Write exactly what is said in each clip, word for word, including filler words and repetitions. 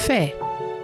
Fé.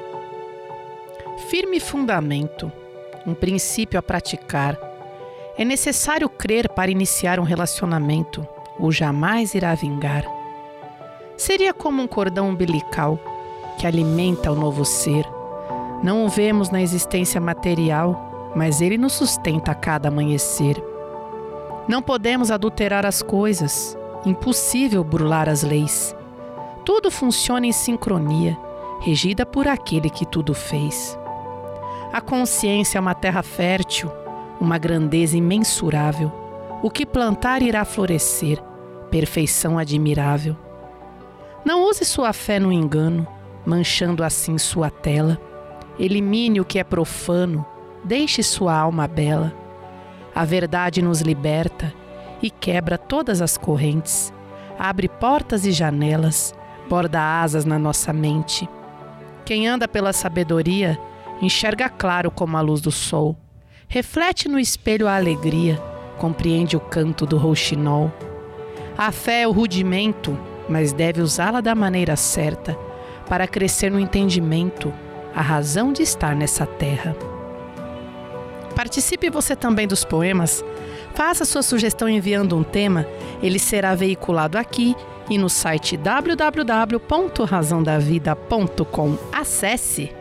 Firme fundamento, um princípio a praticar. É necessário crer para iniciar um relacionamento, ou jamais irá vingar. Seria como um cordão umbilical que alimenta o novo ser. Não o vemos na existência material, mas ele nos sustenta a cada amanhecer. Não podemos adulterar as coisas, impossível burlar as leis. Tudo funciona em sincronia, regida por aquele que tudo fez. A consciência é uma terra fértil, uma grandeza imensurável. O que plantar irá florescer, perfeição admirável. Não use sua fé no engano, manchando assim sua tela. Elimine o que é profano, deixe sua alma bela. A verdade nos liberta e quebra todas as correntes. Abre portas e janelas, borda asas na nossa mente. Quem anda pela sabedoria, enxerga claro como a luz do sol. Reflete no espelho a alegria, compreende o canto do rouxinol. A fé é o rudimento, mas deve usá-la da maneira certa, para crescer no entendimento, a razão de estar nessa terra. Participe você também dos poemas. Faça sua sugestão enviando um tema, ele será veiculado aqui e no site w w w ponto razão da vida ponto com. Acesse!